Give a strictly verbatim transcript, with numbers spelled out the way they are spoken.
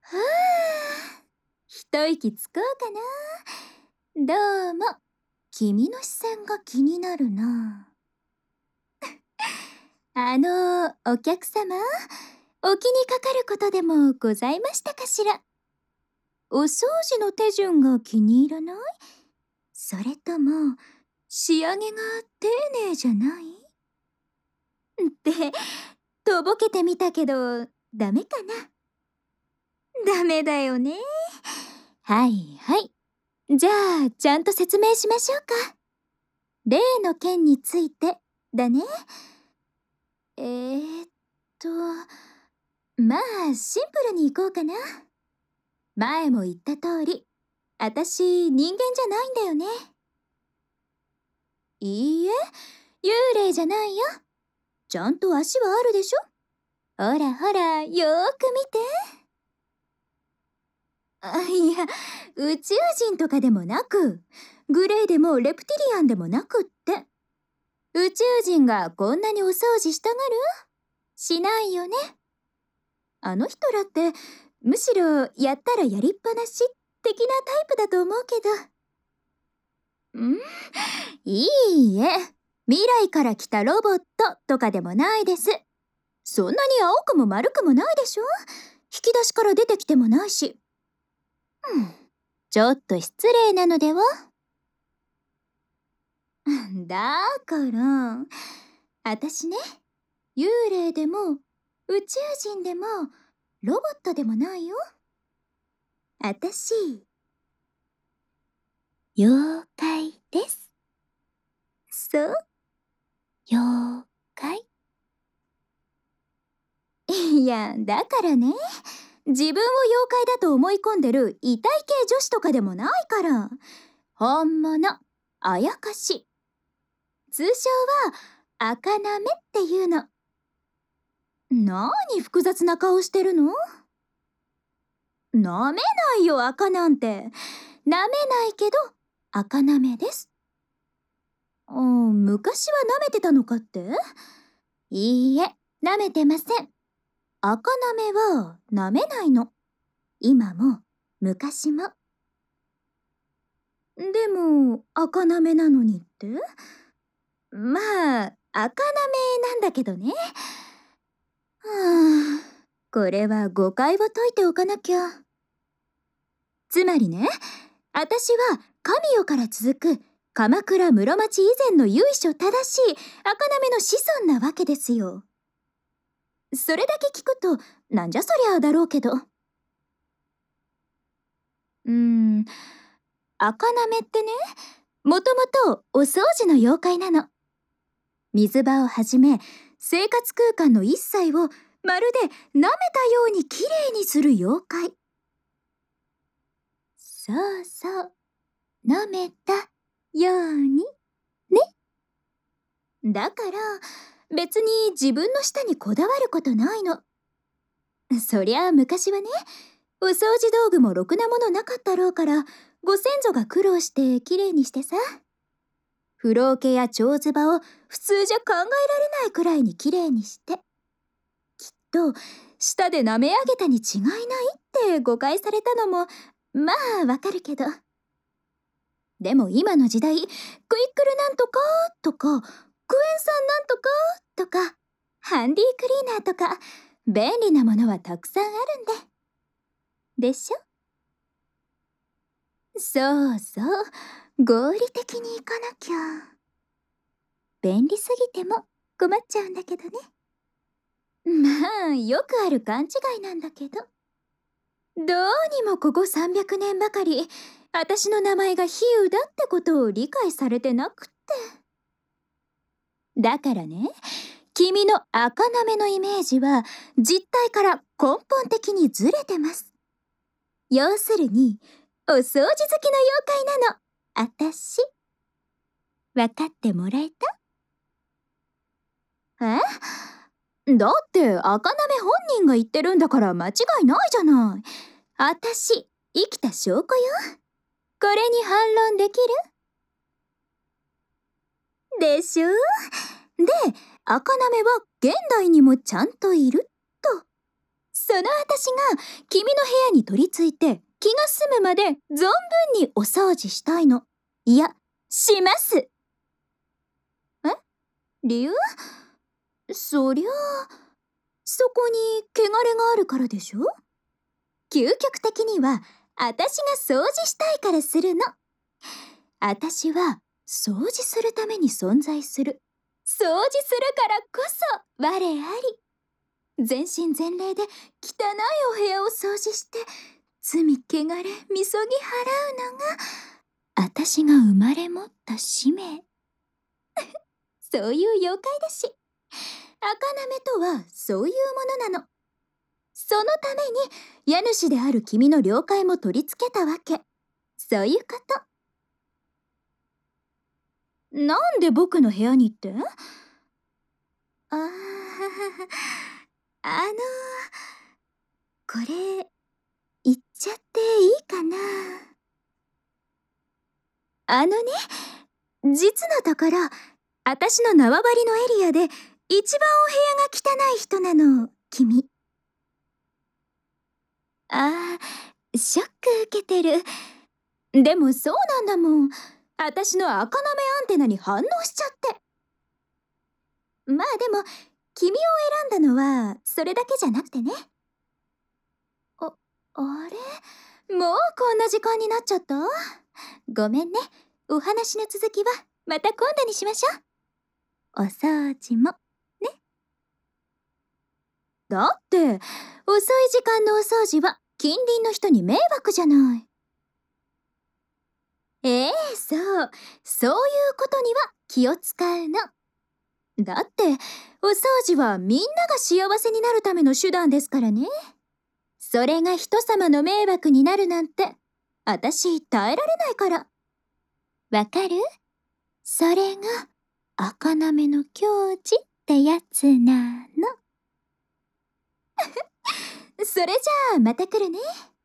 ふぅ、一息つこうかな。どうも、君の視線が気になるな。あの、お客様、お気にかかることでもございましたかしら。お掃除の手順が気に入らない？それとも、仕上げが丁寧じゃない？って、とぼけてみたけど、ダメかな。ダメだよね。はいはい。じゃあ、ちゃんと説明しましょうか。例の件について、だね。えーっと、まあ、シンプルにいこうかな。前も言った通り、あたし、人間じゃないんだよね。いいえ、幽霊じゃないよ。ちゃんと足はあるでしょ。ほらほら、よーく見て。あ、いや、宇宙人とかでもなく、グレーでもレプティリアンでもなくって。宇宙人がこんなにお掃除したがる？しないよね。あの人らって、むしろやったらやりっぱなし的なタイプだと思うけど。ん？いいえ、未来から来たロボットとかでもないです。そんなに青くも丸くもないでしょ？引き出しから出てきてもないし。うん、ちょっと失礼なのでは？だから、あたしね、幽霊でも宇宙人でもロボットでもないよ。あたし、妖怪です。そう、妖怪。いや、だからね、自分を妖怪だと思い込んでる異体系女子とかでもないから。本物、あやかし。通称は、赤なめっていうの。なに複雑な顔してるの？なめないよ、赤なんて。なめないけど、赤なめです。うん、昔はなめてたのかって？いいえ、なめてません。赤なめはなめないの。今も、昔も。でも、赤なめなのにって？まあ、赤なめなんだけどね。はあ、これは誤解を解いておかなきゃ。つまりね、あたしは神代から続く鎌倉室町以前の由緒正しい赤なめの子孫なわけですよ。それだけ聞くと、なんじゃそりゃだろうけど。うーん、赤なめってね、もともとお掃除の妖怪なの。水場をはじめ、生活空間の一切をまるで舐めたようにきれいにする妖怪。そうそう、舐めたようにね。だから、別に自分の舌にこだわることないの。そりゃあ昔はね、お掃除道具もろくなものなかったろうから、ご先祖が苦労してきれいにしてさ。風呂桶や長ズ場を普通じゃ考えられないくらいにきれいにして。きっと、舌で舐め上げたに違いないって誤解されたのも、まあわかるけど。でも今の時代、クイックルなんとかとか、クエン酸なんとかとか、ハンディクリーナーとか、便利なものはたくさんあるんで。でしょ？そうそう、合理的にいかなきゃ。便利すぎても困っちゃうんだけどね。まあ、よくある勘違いなんだけど。どうにもここさんびゃくねんばかり、私の名前が比喩だってことを理解されてなくって。だからね、君の赤なめのイメージは実態から根本的にずれてます。要するに、お掃除好きの妖怪なの、あたし。わかってもらえた？え？だって赤なめ本人が言ってるんだから間違いないじゃない。あたし、生きた証拠よ。これに反論できる？でしょ？で、赤なめは現代にもちゃんといると。 その私が君の部屋に取り付いて気が済むまで存分にお掃除したいの。いや、します。え？理由？そりゃあ、そこに汚れがあるからでしょ？究極的には、私が掃除したいからするの。私は掃除するために存在する。掃除するからこそ我あり。全身全霊で汚いお部屋を掃除して罪汚れみそぎ払うのが私が生まれ持った使命。そういう妖怪だし、赤なめとはそういうものなの。そのために家主である君の了解も取り付けたわけ。そういうこと。なんで僕の部屋にって？あーあのこれ言っちゃっていいかな。あのね、実のところ私の縄張りのエリアで一番お部屋が汚い人なの、君。あー、ショック受けてる。でもそうなんだもん。私の赤なめアンテナに反応しちゃって。まあでも君を選んだのはそれだけじゃなくてね。あ、あれ？もうこんな時間になっちゃった？ごめんね。お話の続きはまた今度にしましょう。お掃除もね。だって遅い時間のお掃除は近隣の人に迷惑じゃない。ええ、そう。そういうことには気を使うの。だってお掃除はみんなが幸せになるための手段ですからね。それが人様の迷惑になるなんて私耐えられないから。わかる？それが赤なめの矜持ってやつなの。それじゃあまた来るね。